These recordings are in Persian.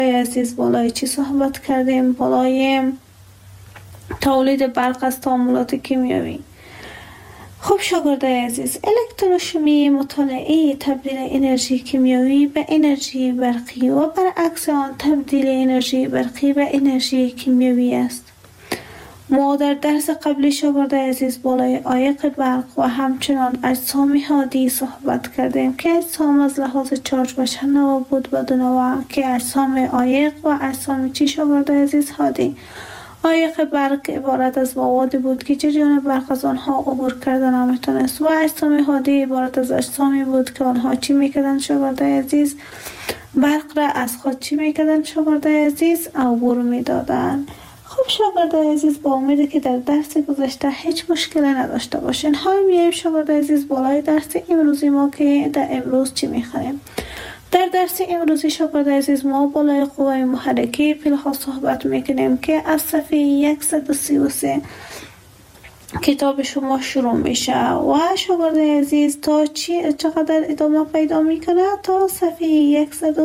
عزیز بالای چی صحبت کردیم؟ بالای تولید برق از تعاملات کیمیایی. خب شاگردای عزیز، الکتروشیمی مطالعه تبدیل انرژی کیمیایی به انرژی برقی و برعکس آن تبدیل انرژی برقی به انرژی کیمیایی است. ما در درس قبلی شاگردای عزیز بالای عایق برق و همچنان اجسام هادی صحبت کردیم که اجسام از لحاظ چارج و چند نوع بود و دو نوع که اجسام عایق و اجسام چی شاگردای عزیز هادی. عایق برق عبارت از موادی بود که جریان برق از آنها عبور کردن نمیتونست و اجسام هادی عبارت از اجسامی بود که آنها چی میکردن شاگردای عزیز؟ برق را از خود چی میکردن شاگردای عزیز؟ عبور میدادن. خب شاگردای عزیز، با امیده که در درس گذشته هیچ مشکلی نداشته باشین. حال میایم شاگردای عزیز بالای درس امروزی ما که در امروز چی میخوانیم. در درس امروزی شاگردای عزیز ما بالای قوه محرکه پیل‌ها صحبت میکنیم که از صفحه 133 کتاب شما شروع میشه و شاگردای عزیز تا چقدر ادامه پیدا میکنه؟ تا صفحه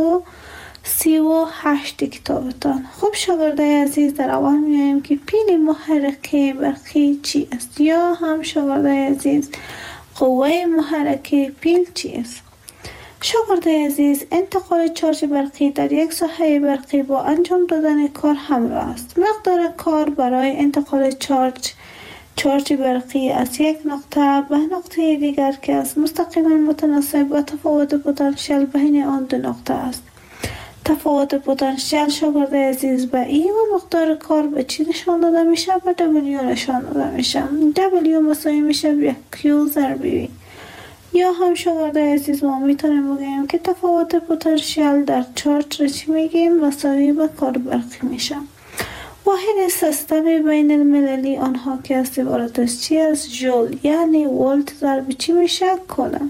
138 کتابتان. خب شاگردای عزیز، در اول میایم که پیل محرکه برقی چی است یا هم شاگردای عزیز قوه محرکه پیل چی است. شاگردای عزیز، انتقال چارج برقی در یک ساحه برقی با انجام دادن کار همراه است. مقدار کار برای انتقال چارج برقی از یک نقطه به نقطه دیگر که از مستقیما متناسب با تفاوت پتانسیل بین آن دو نقطه است. تفاوت پتانسیل شاگردای عزیز به ای و مقدار کار به چی نشان داده میشه؟ به W نشان داده میشه. W مساوی میشه به Q ضرب V. یا هم شاگردای عزیز ما میتونیم بگیم که تفاوت پتانسیل در چارج را چی میگیم؟ مساوی به کار برقی میشه. واحد سیستم بین المللی آنها که است عبارت از چی است؟ جول، یعنی ولت ضرب چی میشه؟ کولم.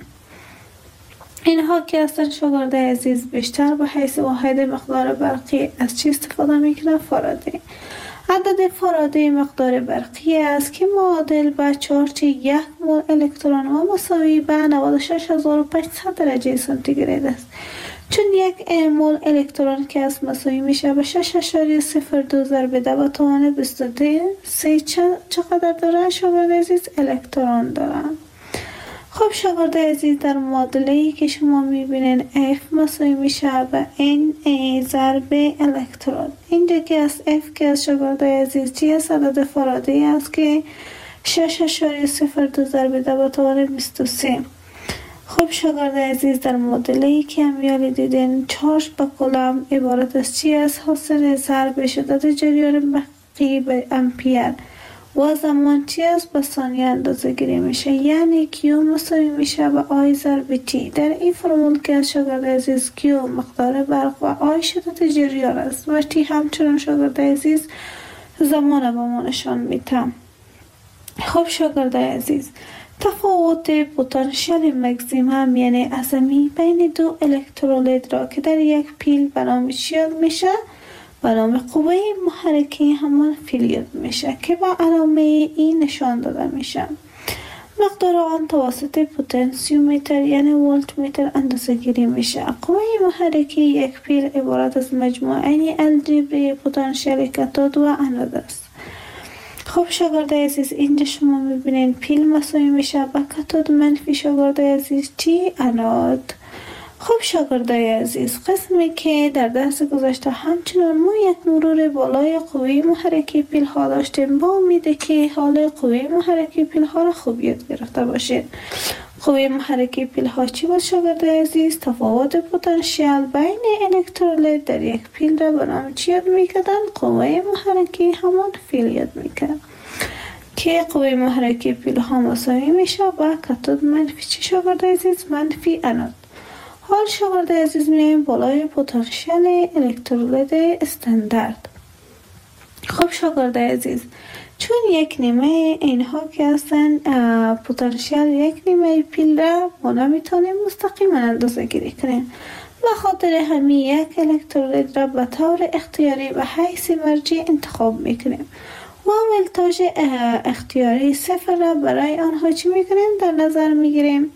اینها که هستن شاگردای عزیز بیشتر به حیث واحد مقدار برقی از چی استفاده میکنن؟ فارادی. عدد فارادی مقدار برقی است که معادل به چارج یک مول الکترون و مساوی به 96500 درجه سانتیگراد است. چون یک مول الکترون که است مساوی میشه به 6.02 ضرب 10 به توان 23 چقدر داره شاگردای عزیز؟ الکترون دارن. خب شاگردای عزیز، در معادله‌ای که شما میبینین F مساوی میشه به Na ضرب الکترون. اینجا که از F که از شاگردای عزیز چی است؟ عدد فارادی است که 6.02 ضرب 10 به توان 23. خب شاگردای عزیز، در معادله‌ای که امیالی دیدین چارج به کولم عبارت از چی است؟ حاصل ضرب شدت جریان برقی به امپیر و زمان چی است؟ به ثانیه اندازه گیری میشه، یعنی Q مساوی میشه به I ضرب T. در این فرمول که شاگردای عزیز Q مقدار برق و I شدت جریان است و T همچنان شاگردای عزیز زمان به ما نشان میده. خب شاگردای عزیز، تفاوت پتانسیل مکزیمم یعنی اعظمی بین دو الکترولید را که در یک پیل به نام چی میشه؟ به نام قوه محرکه همان فیلیت میشه که با علامه ای نشان داده میشه. مقدار آن توسط پتانسیومتر یعنی ولت متر اندازه گیری میشه. قوه محرکه یک پیل عبارت از مجموعه الجبری پتانسیل کاتود و انود است. خب شاگردای عزیز، اینجا شما میبینین پیل مساوی میشه به کاتود منفی شاگردای عزیز چی؟ انود. خب شاگردای عزیز، قسمی که در درس گذشته همچنان ما یک مرور بالای قوه محرکه پیل ها داشتیم، با امیده که حال قوه محرکه پیل ها را خوب یاد گرفته باشید. قوه محرکه پیل ها چی بود شاگردای عزیز؟ تفاوت پتانسیل بین الکترولید در یک پیل را به نام چی یاد میکردن؟ قوه محرکه همان فیل یاد میکردن که قوه محرکه پیل ها مساوی میشه با کاتود منفی چی شاگردای عزیز؟ منفی انود. حال شاگردای عزیز میایم بالای پتانسیل الکترولید استاندارد. خب شاگردای عزیز، چون یک نیمه اینها که هستن پتانسیل یک نیمه پیل را ما نمیتونیم مستقیما اندازه گیری کنیم، به خاطر همین یک الکترولید را به طور اختیاری به حیث مرجع انتخاب میکنیم و ولتاژ اختیاری صفر را برای آنها چی میکنیم؟ در نظر میگیریم.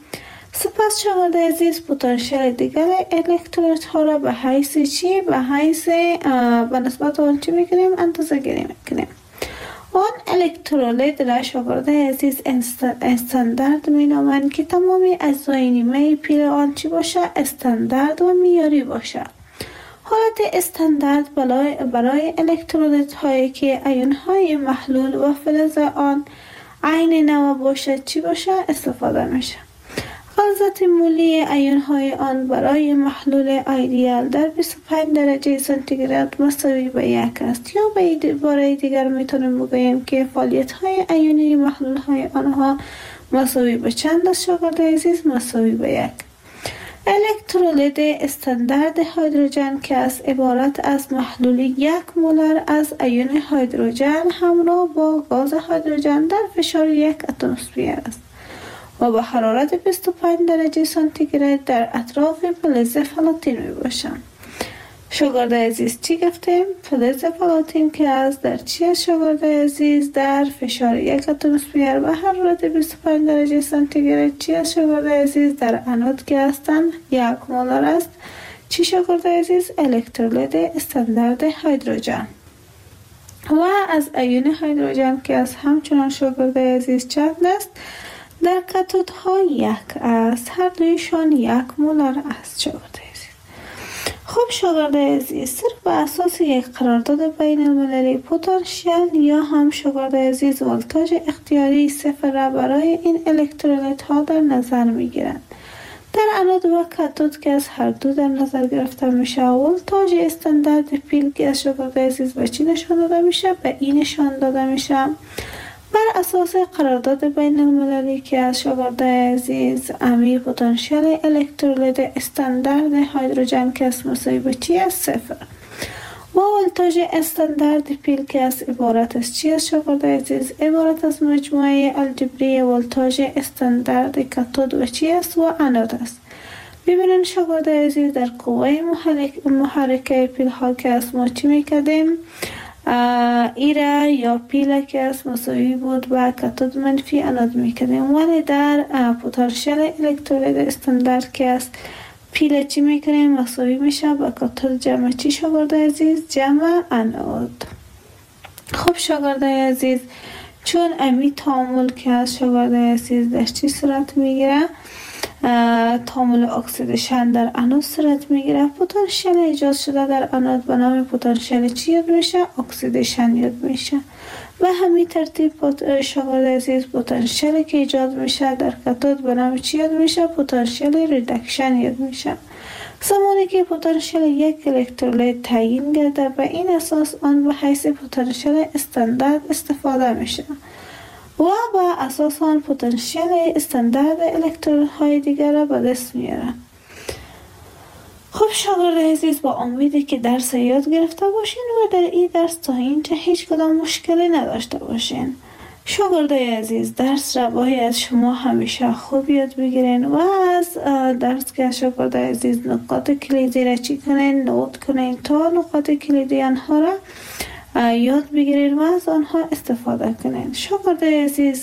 سپس شاگرد عزیز پتانسیل دیگر الکترولیت ها را به حیث چی؟ به حیث به نسبت آن چی میکنیم؟ اندازه گیری میکنیم. آن الکترولیت را شاگرد عزیز استاندارد می نامند که تمامی اجزای نیمه پیل آن چی باشه؟ استاندارد و معیاری باشه. حالت استاندارد برای الکترولیت هایی که ایون های محلول و فلز آن عین نوع باشد چی باشه؟ استفاده میشه. غلظت مولی ایون های آن برای محلول ایدئال در 25 درجه سانتیگراد مساوی به 1 است، یا به عبارت دیگر میتونیم بگوییم که فعالیت های ایونی محلول های آنها مساوی به چند است شاگرد عزیز؟ مساوی به 1. الکترولیت استاندارد هیدروژن که از عبارت از محلول 1 مولر از ایون هیدروژن همراه با گاز هیدروژن در فشار 1 اتمسفر است و با حرارت 25 درجه سانتیگراد در اطراف فلز پلاتین می باشند. شاگرد عزیز چی گفتیم؟ فلز پلاتین که از در چی است شاگرد عزیز؟ در فشار 1 اتمسفر و حرارت 25 درجه سانتیگراد چی است شاگرد عزیز؟ در انود که هستند 1 مولر است. چی شاگرد عزیز؟ الکترولیت استاندارد هیدروژن. و از ایون هیدروژن که از همچنان شاگرد عزیز چند است؟ در کاتودها 1 است. هر دویشان 1 مولر است شاگرد عزیز. خب شاگرد عزیز، صرف بر اساس یک قرارداد بین المللی پتانسیل یا هم شاگرد عزیز ولتاژ اختیاری صفر را برای این الکترولیت ها در نظر می گیرند. در انود و کاتود که از هر دو در نظر گرفته میشه، ولتاژ استاندارد پیل که از شاگرد عزیز به چی نشان داده میشه؟ به این نشان داده میشه. بر اساس قرارداد بین المللی که از شاگرد عزیز امی پتانسیل الکترولیت استاندارد هیدروژن که از مساوی به چی است؟ 0. و ولتاژ استاندارد پیل که از عبارت از چی است شاگرد عزیز؟ عبارت از مجموعه الجبری ولتاژ استاندارد کاتود و چی است؟ و انود است. ببینید شاگرد عزیز، در قوه محرکه پیل ها که از ما چی میکردیم؟ ایره یا پیله که از مساوی بود با کاتود منفی انود میکنیم، ولی در پتانسیل الکترولیت استاندارد که از پیله چی میکنیم؟ مساوی میشه با کاتود جمع چی شاگرد عزیز؟ جمع انود. خب شاگرد عزیز، چون امی تعامل که از شاگرد عزیز در چی صورت میگیره؟ تعامل اکسیدیشن در انود صورت میگیره. پتانسیل ایجاد شده در انود به نام پتانسیل چی یاد میشه؟ اکسیدیشن یاد میشه. و همین ترتیب شاگرد عزیز پتانسیلی که ایجاد میشه در کاتود به نام چی یاد میشه؟ پتانسیل ریدکشن یاد میشه. زمانی که پتانسیل یک الکترولیت تعیین گرده، به این اساس آن به حیث پتانسیل استاندارد استفاده میشه و با اساس آن پتانسیل استاندارد الکترون های دیگر را به دست میارن. خب شاگرد عزیز، با امیدی که درس یاد گرفته باشین و در این درس تا اینجا هیچ کدام مشکلی نداشته باشین. شاگرد عزیز، درس را باید شما همیشه خوب یاد بگیرین و از درس که شاگرد عزیز نقاط کلیدی را چی کنین؟ نوت کنین تا نقاط کلیدی آنها را یاد بگیرین و از آنها استفاده کنین. شاگرد عزیز،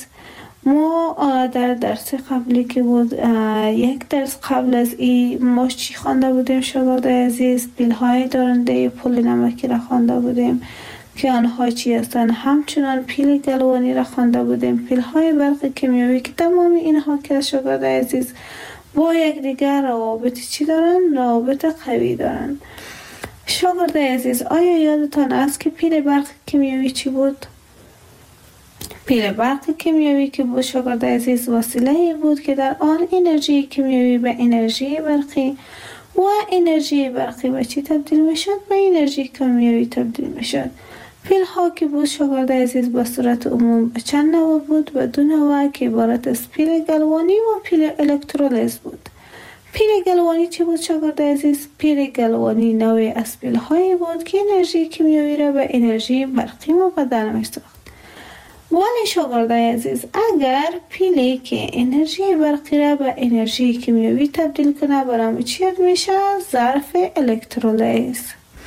ما در درس قبلی که بود، یک درس قبل از این ما چی خوانده بودیم شاگرد عزیز؟ پیل‌های دارنده پل نمکی را خوانده بودیم که آنها چی هستند. همچنان پیل گلوانی را خوانده بودیم، پیل‌های برق کیمیایی که تمام اینها که شاگرد عزیز با یک دیگر روابط چی دارن؟ روابط قوی دارن. شاگرد عزیز، آیا یادتان است که پیل برق کیمیایی چی بود؟ پیل برق کیمیایی که بود شاگرد عزیز وسیله‌ای بود که در آن انرژی کیمیایی به انرژی برقی و انرژی برقی به چی تبدیل میشد؟ به انرژی کیمیایی تبدیل میشد. پیل ها که بود شاگرد عزیز به صورت عموم چند نوع بود؟ و دو نوع که عبارت از پیل گلوانی و پیل الکترولیز بود. پیل گلوانی چی بود شاگرد عزیز؟ پیل گلوانی نوعی از پیل هایی بود که انرژی کیمیایی را به انرژی برقی مبدل می‌ساخت. ولی شاگرد عزیز، اگر پیلی که انرژی برقی را به انرژی کیمیایی تبدیل کنه، برام چی یاد میشه؟ ظرف الکترولیز.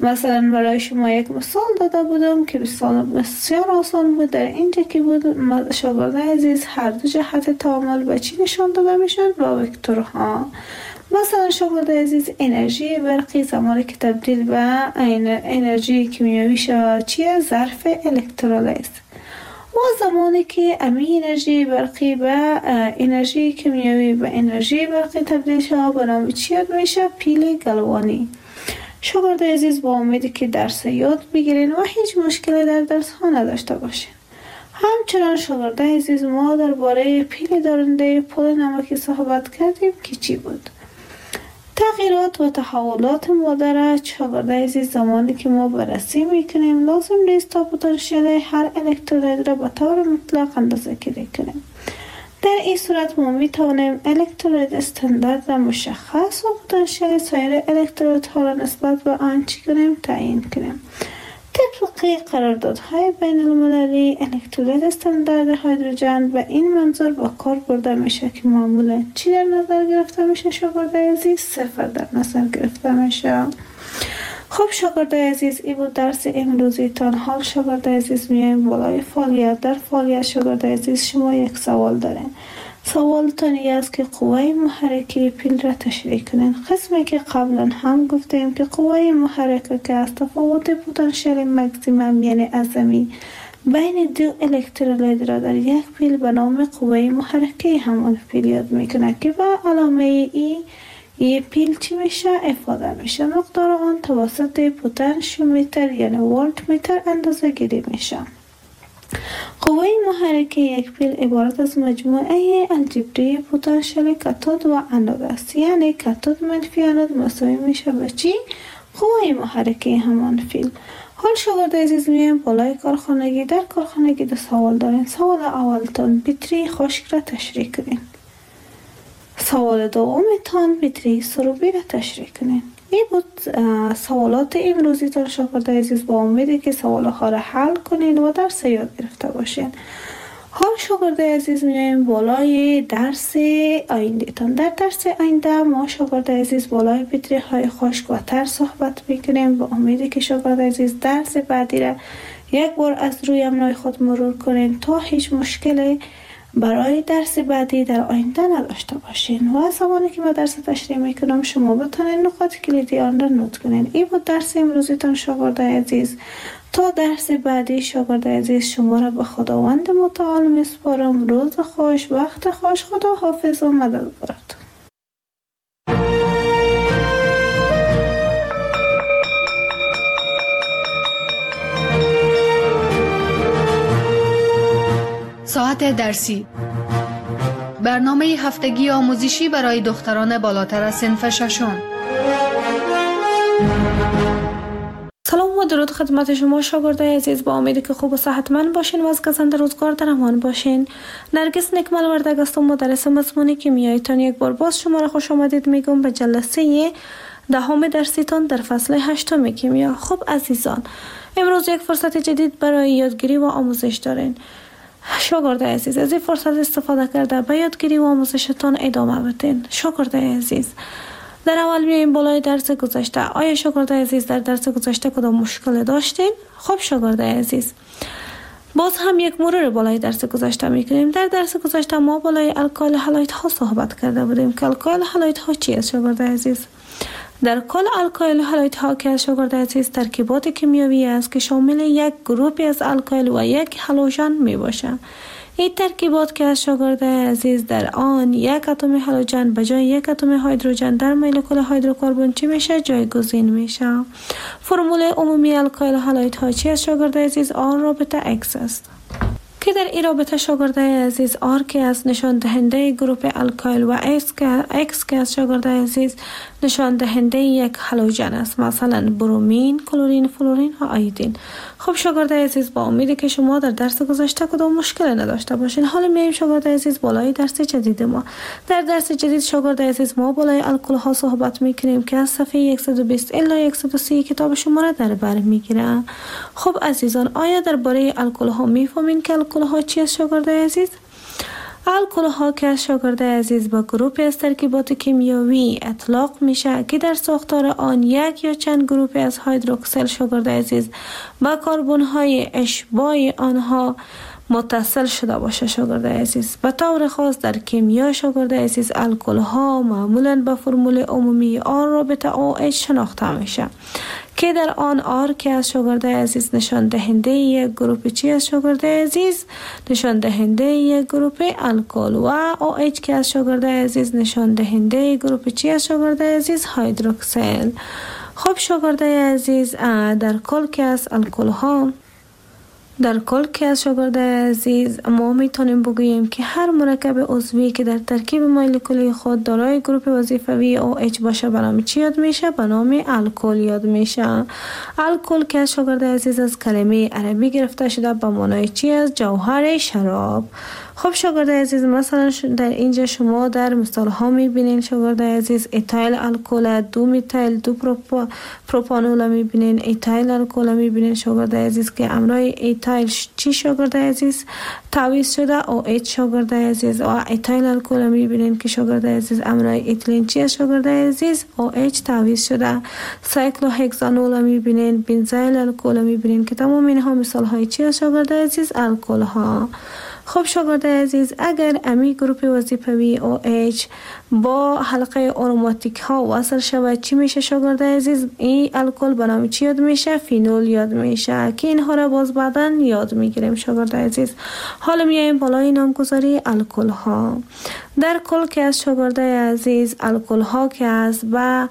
مثلا برای شما یک مثال داده بودم که بسیار آسان بود. در اینجا که بود شاگرد عزیز هر دو جهت تعامل به چی نشان داده میشد؟ با وکتورها. مثلا شاگرد عزیز انرژی برقی زمانی که تبدیل به انرژی کیمیایی شود چیه؟ ظرف الکترولیز. و زمانی که امی انرژی برقی به انرژی کیمیایی به انرژی برقی تبدیل شود به نام چی یاد میشه؟ پیل گلوانی. شاگرد عزیز با امیدی که درس یاد بگیرین و هیچ مشکلی در درس ها نداشته باشین. همچنان شاگرد عزیز ما درباره پیل دارنده پل نمکی صحبت کردیم که چی بود؟ تغییرات و تحولات مادر شاگرد عزیز زمانی که ما بررسی میکنیم لازم نیست تا پتانسیل هر الکترولید را به طور مطلق اندازه گیری کنیم. در این صورت ما میتوانیم الکترولید استاندارد را مشخص و پتانسیل سایر الکترولیدها را نسبت به آن چی کنیم؟ تعیین کنیم. طبق قراردادهای بین المللی الکترولید استاندارد هیدروژن به این منظور با کار برده میشه که معمولا چی در نظر گرفته میشه شاگرد عزیز؟ 0 در نظر گرفته میشه. خب شاگرد عزیز این بود درس امروزی تان. حال شاگرد عزیز میایم بالای فعالیت. در فعالیت شاگرد عزیز شما یک سوال دارین. سوالتان این است که قوه محرکه پیل را تشریح کنین. قسمی که قبلا هم گفتیم که قوه محرکه که از تفاوت پتانسیل مکسیمم یعنی عظمی بین دو الکترولید را در یک پیل به نام قوه محرکه همان پیل یاد میکنه که با علامه ای پیل چی میشه؟ افاده میشه. مقدار آن توسط پتانشیومتر یعنی ولت متر اندازه گیری میشه. قوه محرکه یک پیل عبارت از مجموعه الجبری پتانسیل کاتود و انود است. یعنی کاتود منفی انود مساوی میشه به چی؟ قوه محرکه همان پیل. حال شاگرد عزیز میایم بالای کارخانگی. در کارخانگی دو سوال دارین. سوال اولتان بطری خشک را تشریح کنین. سوال دومتان بطری سروبی را تشریح کنین. این بود سوالات امروزی تان شاگرد عزیز. با امیدی که سوالها را حل کنین و درس یاد گرفته باشین. حال شاگرد عزیز میایم بالای درس آینده تان. در درس آینده ما شاگرد عزیز بالای بطری های خشک و تر صحبت میکنیم. با امیدی که شاگرد عزیز درس بعدی را یک بار از روی امنای خود مرور کنین تا هیچ مشکلی برای درس بعدی در آینده نداشته باشین. و زمانی که ما درس تشریح میکنم شما بتونین نقاط کلیدی آن را نوت کنین. این بود درس امروزیتان شاگرد عزیز. تا درس بعدی شاگرد عزیز شما را به خداوند متعال میسپارم. روز خوش، وقت خوش. خدا حافظ و مدد براتون. ساعت درسی، برنامه هفتگی آموزشی برای دختران بالاتر از صنف ششم. سلام و درود خدمت شما شاگردای عزیز. با امیدی که خوب و صحتمند باشین و از گزند روزگار در امان باشین. نرگس نکمل وردگ هستم، مدرس مضمون کیمیاییتان. یک بار باز شما را خوش آمدید میگم به جلسه دهم درسیتان در فصل 8 کیمیا. خب عزیزان، امروز یک فرصت جدید برای یادگیری و آموزش دارین. شاگرد عزیز از این فرصت استفاده کرده به یادگیری و آموزشتان ادامه بدین. شاگرد عزیز، در اول میایم بالای درس گذشته. آیا شاگرد عزیز در درس گذشته کدام مشکل داشتین؟ خب شاگرد عزیز، باز هم یک مرور بالای درس گذشته میکنیم. در درس گذشته ما بالای الکل هالوید ها صحبت کرده بودیم که الکل هالوید ها چی است شاگرد عزیز؟ در کل الکل هالوید ها که شاگرد عزیز ترکیبات کیمیایی است که شامل یک گروپی از الکل و یک هالوژن می باشه. این ترکیبات که از شاگرد عزیز در آن یک اتم هالوژن به جای یک اتم هیدروژن در مولکول هیدروکربن چی میشه؟ جایگزین میشه. فرمول عمومی الکل هالوید ها چی است شاگرد عزیز؟ آر رابطه X است که در این رابطه شاگرد عزیز آر که از نشان دهنده گروپ الکل و X که از شاگرد عزیز نشان دهنده یک هالوژن است، مثلا برومین، کلورین، فلورین و آیودین. خب شاگرد عزیز، با امیدی که شما در درس گذشته کدام مشکل نداشته باشین. حالا میایم شاگرد عزیز بالای درس جدید ما. در درس جدید شاگرد عزیز ما بالای الکل ها صحبت میکنیم که از صفحه 120 الی 130 کتاب شما را در بر میگیره. خب عزیزان، آیا درباره الکل ها میفهمین که الکل ها چی است شاگرد عزیز؟ الکل ها که شاگرد عزیز با گروه از ترکیبات کیمیایی اطلاق میشه که در ساختار آن یک یا چند گروه از هیدروکسیل شاگرد عزیز با کربن های اشباع آنها متصل شده باشه شاگرد عزیز. به طور خاص در کیمیا شاگرد عزیز الکل ها معمولا به فرمول عمومی آر رابطه OH شناخته میشه که در آن آر که از شاگرد عزیز نشان دهنده یک گروه چی از شاگرد عزیز؟ نشان دهنده یک گروه الکل و OH که از شاگرد عزیز نشان دهنده گروه چی از شاگرد عزیز؟ هیدروکسیل. خب شاگرد عزیز در کل که از الکل ها شاگرد عزیز ما میتونیم بگوییم که هر مرکب عضوی که در ترکیب مولکولی خود دارای گروه وظیفوی OH باشه به نام چی یاد میشه؟ به نام الکل یاد میشه. الکل که شاگرد عزیز از کلمه عربی گرفته شده به معنای چی است؟ جوهر شراب. خب شاگرد عزیز مثلا در اینجا شما در مثال ها میبینین شاگرد عزیز ایتایل الکل، دو میتایل دو پروپانول میبینین، ایتایل الکل میبینین شاگرد عزیز که امرای ایتایل چی شاگرد عزیز تعویض شده OH شاگرد عزیز و ایتایل الکل میبینین که شاگرد عزیز امرای ایتیلین چی شاگرد عزیز OH تعویض شده. سایکلوهکسانول میبینین، بنزایل الکل میبینین که تمام اینها مثال های چی شاگرد عزیز؟ الکل ها. خب شاگرد عزیز اگر امی گروپ وظیفوی OH با حلقه آروماتیک ها وصل شود چی میشه شاگرد عزیز؟ این الکل به نام چی یاد میشه؟ فینول یاد میشه که اینها را باز بعداً یاد میگیریم شاگرد عزیز. حالا میایم بالای نامگذاری الکل ها. در کل که از شاگرد عزیز الکل ها که از با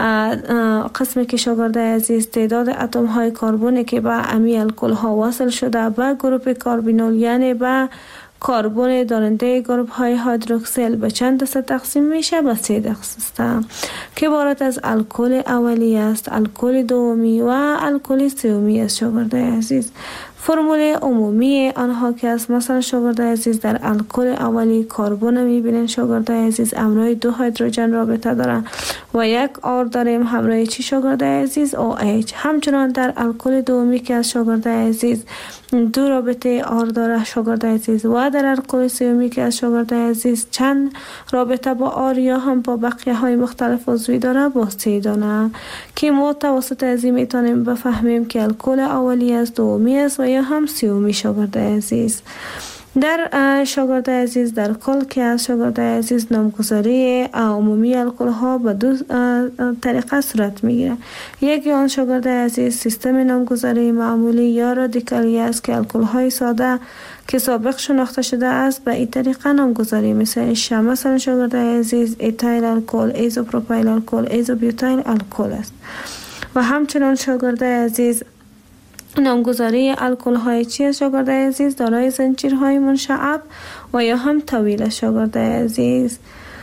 قسمی که شاگرد عزیز تعداد اتم های کربن که با امی الکل ها وصل شده با گروپ کاربینول یعنی با کربن دارنده گروپ های هیدروکسیل به چند دسته تقسیم میشه؟ به 3 دسته که عبارت از الکل اولی است، الکل دومی و الکل سومی است شاگرد عزیز. فرمول عمومی آنها که است مثلا شاگرد عزیز در الکل اولی کربن میبینین شاگرد عزیز همراه 2 هیدروژن رابطه دارن و 1 آر داریم همراه چی شاگرد عزیز؟ OH. همچنان در الکل دومی که از شاگرد عزیز 2 رابطه آر داره شاگرد عزیز و در الکل سومی که از شاگرد عزیز چند رابطه با آر یا هم با بقیه های مختلف عضوی داره با 3 دانه که ما توسط از این میتونیم بفهمیم که الکل اولی است، دومی است و یا هم سومی شاگرد عزیز. در شاگرد عزیز در کل که از شاگرد عزیز نامگذاری عمومی الکل ها به 2 طریقه صورت میگیره. یکی آن شاگرد عزیز سیستم نامگذاری معمولی یا رادیکالی است که الکل های ساده که سابق شناخته شده است به این طریقه نامگذاری میشه. مثلا شاگرد عزیز ایتایل الکل، ایزوپروپایل الکل، ایزوبیوتایل الکل است. و همچنان شاگرد عزیز نامگذاری الکل های چی شاگرد عزیز؟ دارای زنجیرهای منشعب و یا هم طویل شاگرد عزیز.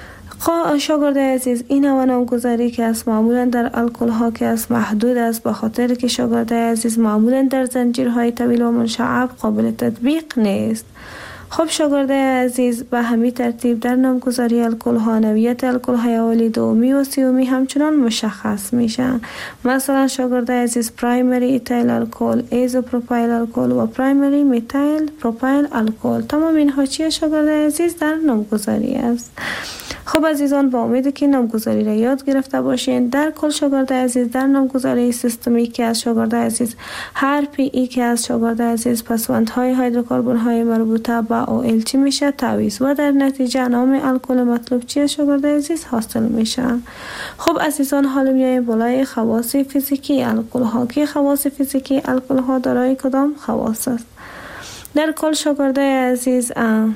شاگرد عزیز این نوع نامگذاری که است معمولا در الکل ها که است محدود است به خاطر که شاگرد عزیز معمولا در زنجیرهای طویل و منشعب قابل تطبیق نیست. خب شاگرد عزیز به همین ترتیب در نامگذاری الکل ها نوعیت الکل های اولی، دومی و سومی همچنان مشخص میشن. مثلا شاگرد عزیز پرایمری ایتایل الکل، ایزوپروپایل الکل و پرایمری میتایل پروپایل الکل. تمام اینها چیه شاگرد عزیز؟ در نامگذاری است. خب عزیزان با امید که نامگذاری را یاد گرفته باشین. در کل شاگرد عزیز در نامگذاری سیستمی که از شاگرد عزیز هر پی ای که از شاگرد عزیز پسوندهای هیدروکربن های مربوطه با OL چی میشه؟ تعویض و در نتیجه نام الکل مطلوب چی شاگرد عزیز حاصل میشه. خب عزیزان حالا میایم بالای خواص فیزیکی الکل ها که خواص فیزیکی الکل ها دارای کدام خواص است؟ در کل شاگرد عزیز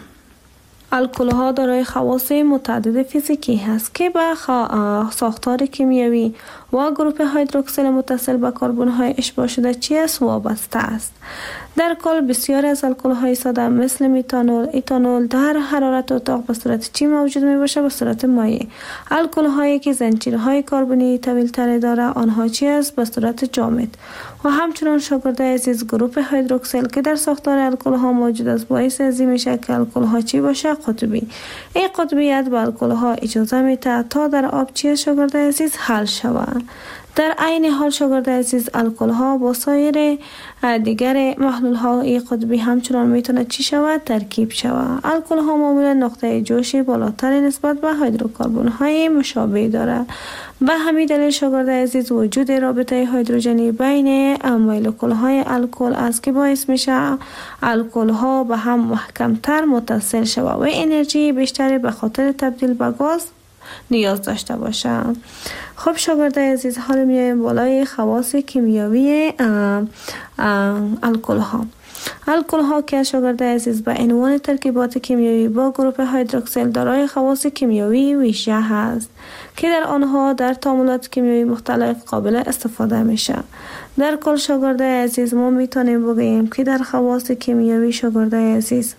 الکل ها دارای خواص متعدد فیزیکی هست که به ساختار کیمیایی و گروه هیدروکسیل متصل به کربن های اشباع شده چی است؟ وابسته است. در کل بسیار از الکل های ساده مثل میتانول، ایتانول در حرارت اتاق به صورت چی موجود می باشه؟ به صورت مایع. الکل هایی که زنجیرهای کربنی طویل تر داره آنها چی است؟ به صورت جامد. و همچنان شاگرد عزیز گروه هیدروکسیل که در ساختار الکل ها موجود است باعث ازی میشه که الکل ها چی باشه؟ قطبی. این قطبیت به الکل ها اجازه میده تا در آب چی شاگرد عزیز حل شود. در عین حال شاگرد عزیز الکل ها با سایر دیگر محلول های قطبی همچنان میتونه چی شود؟ ترکیب شود. الکل ها معمولا نقطه جوش بالاتر نسبت به هیدروکربن های مشابه داره. به همین دلیل شاگرد عزیز وجود رابطه هیدروژنی بین مولکول های الکل است که باعث میشه الکل ها به هم محکمتر متصل شود و انرژی بیشتری به خاطر تبدیل به گاز نیاز داشته باشند. خب شاگرد عزیز حالا میایم بالای خواص کیمیایی الکل ها. الکل ها که شاگرد عزیز به عنوان ترکیبات کیمیایی با گروه هیدروکسیل دارای خواص کیمیایی ویژه هست که در آنها در تعاملات کیمیایی مختلف قابل استفاده میشه. در کل شاگرد عزیز ما میتونیم بگوییم که در خواص کیمیایی شاگرد عزیز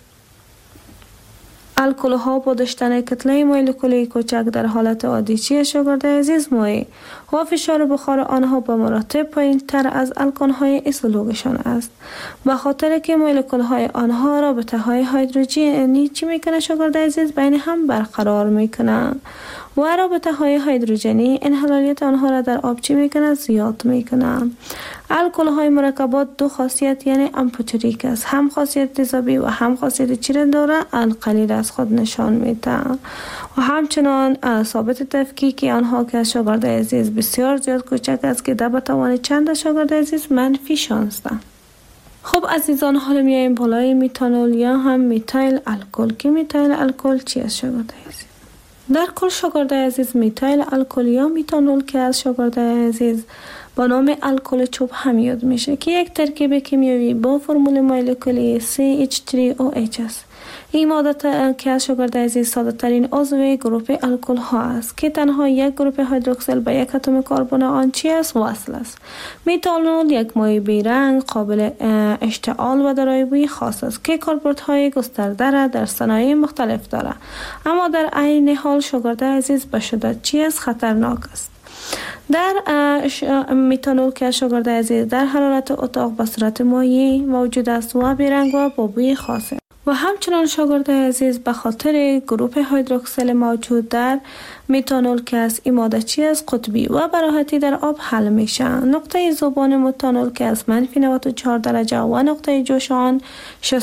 الکل ها با داشتن کتله مولکولی کوچک در حالت عادی چی شاگرد عزیز مایع و فشار بخار آنها به مراتب پایین تر از الکن های ایسولوگشان است، به خاطر که مولکول های آنها رابطه های هیدروژنی چی میکنه شاگرد عزیز بین هم برقرار میکنه و رابطه های هیدروژنی انحلالیت آنها را در آب چی میکنه؟ زیاد میکنه. الکل های مرکبات دو خاصیت یعنی امپوتریک است، هم خاصیت تیزابی و هم خاصیت چی داره؟ القلیل از خود نشان میده و همچنان ثابت تفکیکی آنها که شاگرد عزیز بسیار زیاد کوچک است که در توان چند شاگرد عزیز منفی 16. خب عزیزان حالا میایم بالای میتانول یا هم میتایل الکل که میتایل الکل چی است شاگرد عزیز؟ در کل شاگرد عزیز میتایل الکل یا میتانول که از شاگرد عزیز با نام الکل چوب هم یاد میشه که یک ترکیب کیمیایی با فرمول مولکولی CH3OH است. این ماده که از شاگرد عزیز ساده ترین عضو گروه الکل ها است که تنها یک گروه هیدروکسیل به یک اتم کربن آن چی است؟ وصل است. میتانول یک مایع بیرنگ قابل اشتعال و دارای بوی خاص است که کاربردهای گسترده را در صنایع مختلف دارد، اما در عین حال شاگرد عزیز به شدت چی است؟ خطرناک است. در میتانول که شاگرد عزیز در حرارت اتاق به صورت مایع موجود است و بیرنگ و با بوی خاصه و همچنان شاگرد عزیز به خاطر گروه هیدروکسیل موجود در میتانول که از این ماده چی است؟ قطبی و به راحتی در آب حل میشه. نقطه ذوبان میتانول که از منفی 94 درجه و نقطه جوش آن 64.7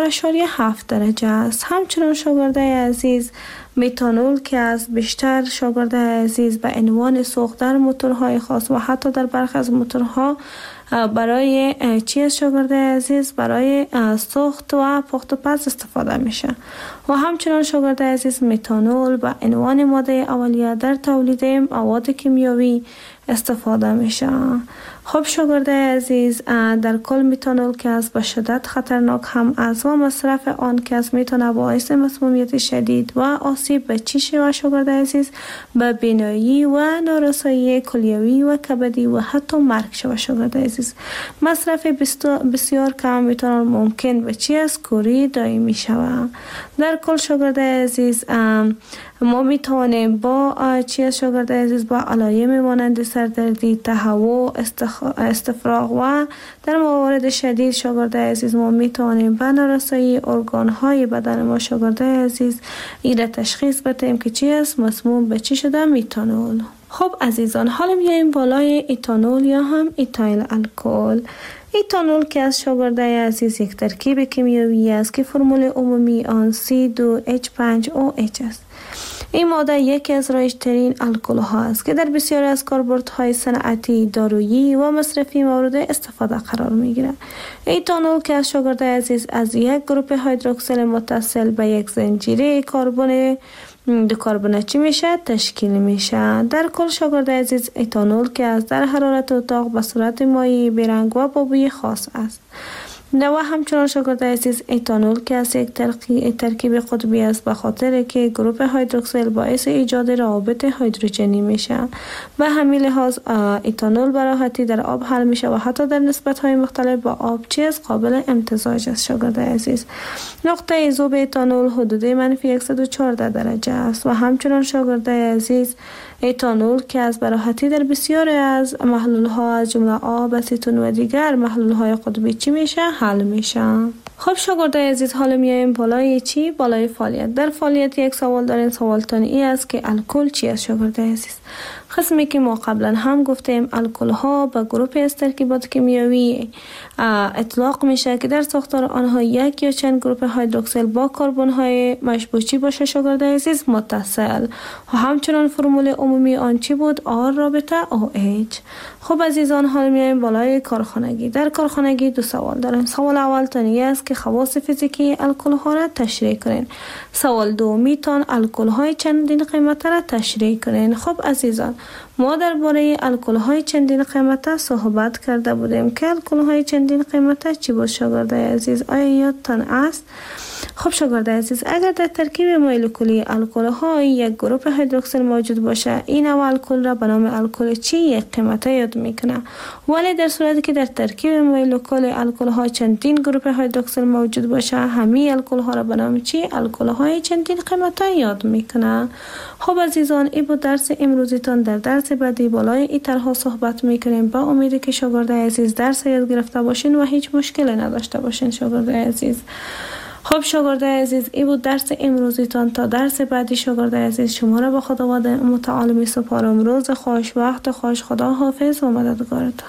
درجه است. همچنان شاگرد عزیز میتانول که از بیشتر شاگرد عزیز به عنوان سوخت در موتورهای خاص و حتی در برخی از موتورها برای چی است شاگرد عزیز؟ برای سوخت و پخت و پز استفاده میشه و همچنان شاگرد عزیز میتانول به عنوان ماده اولیه در تولید مواد کیمیایی استفاده میشه. خب شاگرد عزیز در کل میتانول که از به شدت خطرناک هم است و مصرف آن که از میتونه باعث مسمومیت شدید و آسیب به چیش و شاگرد عزیز به بینایی و نارسایی کلیوی و کبدی و حتی مرگ شود. شاگرد عزیز مصرف بسیار کم میتانول ممکن به چی از کوری دائمی شود. در کل شاگرد عزیز ما میتوانیم با چی شاگرد عزیز با علائم مانند سردردی، تهوع، استفراغ و در موارد شدید شاگرد عزیز ما میتوانیم به نارسایی ارگان های بدن ما شاگرد عزیز این تشخیص بدهیم که چی است؟ مسموم به چی شده؟ میتانول. خب عزیزان حالا میایم بالای ایتانول یا هم ایتایل الکل. ایتانول که از شاگرد عزیز یک ترکیب کیمیایی است که فرمول عمومی آن C2H5OH است. این ماده یکی از رایج‌ترین الکل ها است که در بسیاری از کاربردهای صنعتی، دارویی و مصرفی مورد استفاده قرار می‌گیرد. ایتانول که از شاگرد عزیز از یک گروه هیدروکسیل متصل به یک زنجیره کربن دو کربن چی میشه؟ تشکیل میشه. در کل شاگرد عزیز ایتانول که از در حرارت اتاق به صورت مایع بیرنگ و با بوی خاص است. و همچنان شاگرد عزیز ایتانول که از یک ترکیب قطبی است به خاطر که گروه هیدروکسیل باعث ایجاد روابط هیدروژنی میشه. به همین لحاظ ایتانول به راحتی در آب حل میشه و حتی در نسبت‌های مختلف با آب چیز قابل امتزاج است. شاگرد عزیز نقطه ذوب ایتانول حدود منفی 114 درجه است و همچنان شاگرد عزیز ایتانول که از به راحتی در بسیاری از محلول ها از جمله آب، اسیتون و دیگر محلول های قطبی چی میشه؟ حل میشه. خب شاگرد عزیز حالا میایم بالای چی؟ بالای فعالیت. در فعالیت یک سوال دارین، سوالتان ای است که الکل چی است شاگرد عزیز؟ قسمی که ما قبلا هم گفتیم الکل ها به گروه از ترکیبات کیمیایی اطلاق میشه که در ساختار آنها یک یا چند گروه هیدروکسیل با کربن های مشبوچی باشه شاگرد عزیز متصل و همچنان فرمول عمومی آن چی بود؟ آر رابطه OH. خب عزیزان حال میایم بالای کارخانگی. در کارخانگی دو سوال داریم. سوال اول تانی است که خواص فیزیکی الکل ها را تشریح کنین. سوال دومی تان الکل های چندین قیمت را تشریح کنین. خب عزیزان ما درباره الکل های چندین قیمت صحبت کرده بودیم که الکل های چندین قیمت چی بود شاگرد عزیز؟ آیا یادتان است؟ خب شاگرد عزیز اگر در ترکیب مولکولی الکل های یک گروه هیدروکسیل موجود باشه این نوع الکل را به نام الکل چی یک قیمت یاد میکنه، ولی در صورتی که در ترکیب مولکول الکل ها چندین گروه هیدروکسیل موجود باشه همین الکل ها را به نام چی؟ الکل های چندین قیمت یاد میکنه. خب عزیزان این بود درس امروزیتان. در درس بعدی بالای این طرح صحبت میکنیم. با امیدی که شاگرد عزیز درس یاد گرفته باشین و هیچ مشکلی نداشته باشین شاگرد عزیز. خب شاگرد عزیز این بود درس امروزیتان. تا درس بعدی شاگرد عزیز شما را به خداوند متعال می سپارم. روز خوش، وقت خوش، خدا حافظ و مددگارتان.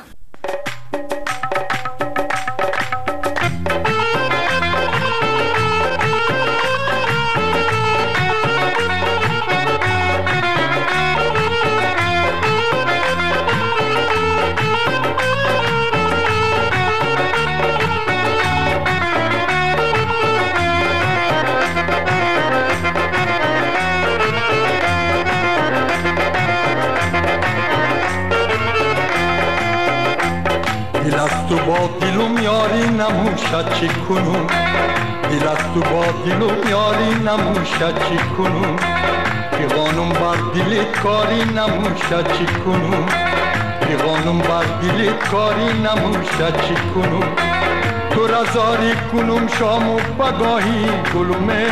تو با دلم یاری نموشد چی کنم، دل از تو با دلم یاری نموشد چی کنم، پیغانم بر دلت کاری نموشد چی کنم، پیغانم بر دلت کاری نموشد چی کنم، تو را زاری کنم شام و بگاهی گلومه،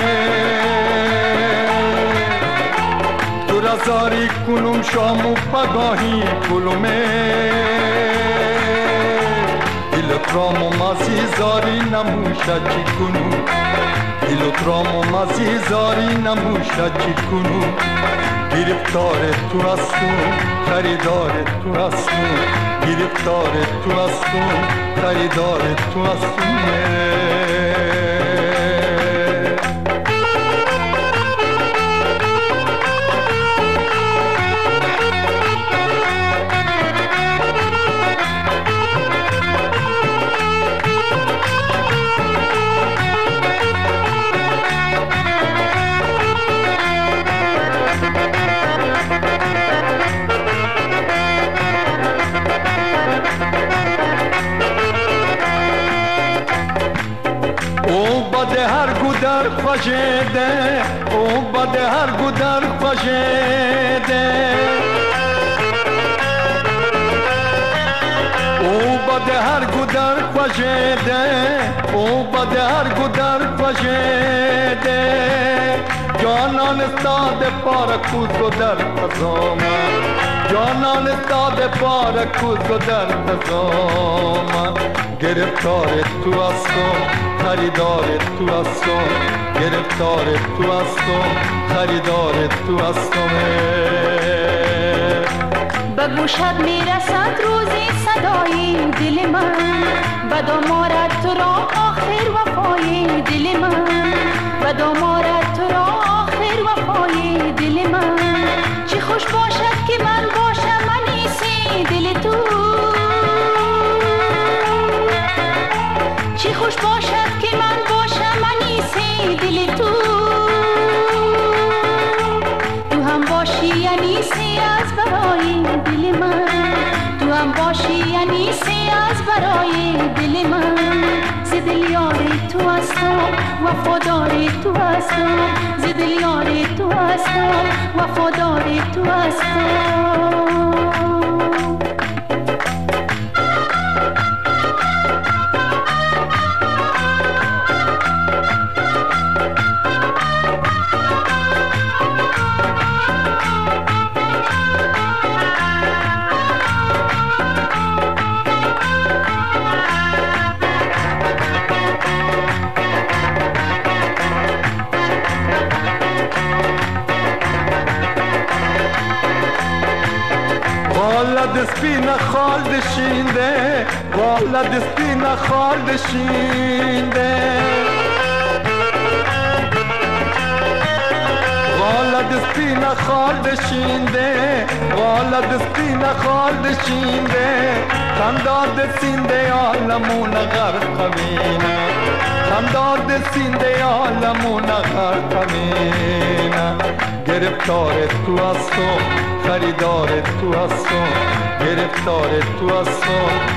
تو را زاری کنم شام و بگاهی گلومه، دلترام و مزی زاری نموشد چی کنو، دلترام و مزی زاری نموشد چی کنو، گرفتار تو هستم خریدار تو هستم، گرفتار تو هستم خریدار تو هستم. در خوشیده او بده هر گو در خوشیده او بده هر گو در خوشیده او بده هر گو در خوشیده جانان استاد پار کوز و در خزام جانان استاد پار کوز و در خزام گرفتار تو هستم خریدار تو هستم گرفتار تو هستم خریدار تو هستم. به گوشت میرسد روزی صدای دل من به دامارت تو را آخر وفای دل من به دامارت تو را آخر وفای دل من چی خوش باشد که من باشم انیسی دل تو چی خوش باشد که من باشم انیسی دل تو تو هم باشی انیسی از برای دل من تو هم باشی انیسی از برای دل من ز دل یار تو هستم وفادار تو هستم ز دل یار تو هستم وفادار تو هستم. spina خالد شینده غالد spina خالد شینده غالد spina خالد شینده غالد spina خالد شینده خنداد سینده عالمون غرق وینه خنداد سینده عالمون غرق وینه گرفتار تو هستم خریدار تو هستم گرفتار تو هستم